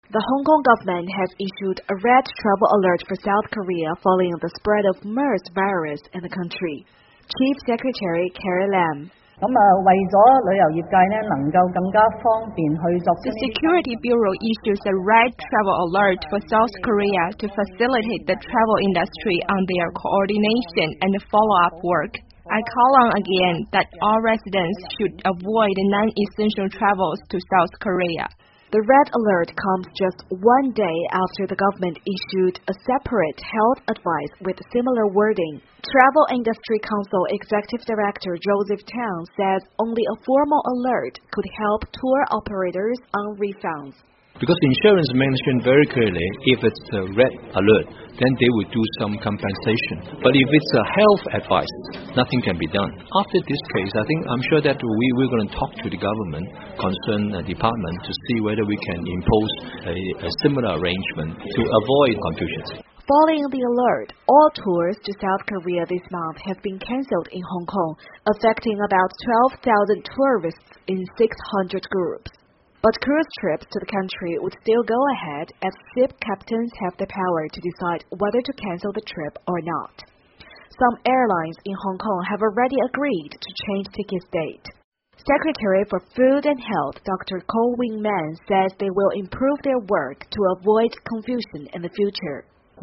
The Hong Kong government has issued a red travel alert for South Korea following the spread of MERS virus in the country. Chief Secretary Carrie Lam. The Security Bureau issues a red travel alert for South Korea to facilitate the travel industry on their coordination and follow-up work. I call on again that all residents should avoid non-essential travels to South Korea. The red alert comes just one day after the government issued a separate health advice with similar wording. Travel Industry Council Executive Director Joseph Tang says only a formal alert could help tour operators on refunds. Because insurance mentioned very clearly, if it's a red alert, then they will do some compensation. But if it's a health advice, nothing can be done. After this case, I'm sure that we're going to talk to the government, concerned department, to see whether we can impose a similar arrangement to avoid confusions. Following the alert, all tours to South Korea this month have been cancelled in Hong Kong, affecting about 12,000 tourists in 600 groups. But cruise trips to the country would still go ahead as ship captains have the power to decide whether to cancel the trip or not. Some airlines in Hong Kong have already agreed to change ticket date. Secretary for Food and Health Dr. Koh Wing Man says they will improve their work to avoid confusion in the future.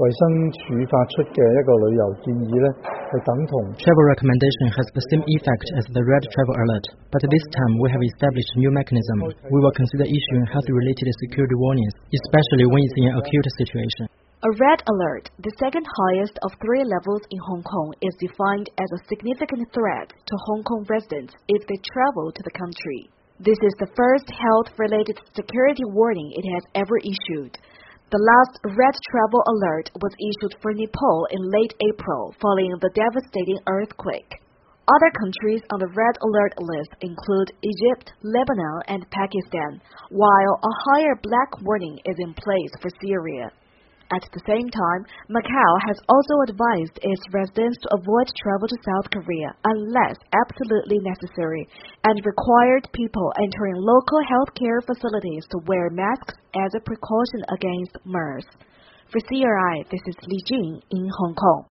Travel recommendation has the same effect as the red travel alert, but this time we have established a new mechanism. We will consider issuing health-related security warnings, especially when it's in an acute situation. A red alert, the second highest of 3 levels in Hong Kong, is defined as a significant threat to Hong Kong residents if they travel to the country. This is the first health-related security warning it has ever issued. The last red travel alert was issued for Nepal in late April following the devastating earthquake. Other countries on the red alert list include Egypt, Lebanon, and Pakistan, while a higher black warning is in place for Syria. At the same time, Macau has also advised its residents to avoid travel to South Korea unless absolutely necessary and required people entering local healthcare facilities to wear masks as a precaution against MERS. For CRI, this is Li Jing in Hong Kong.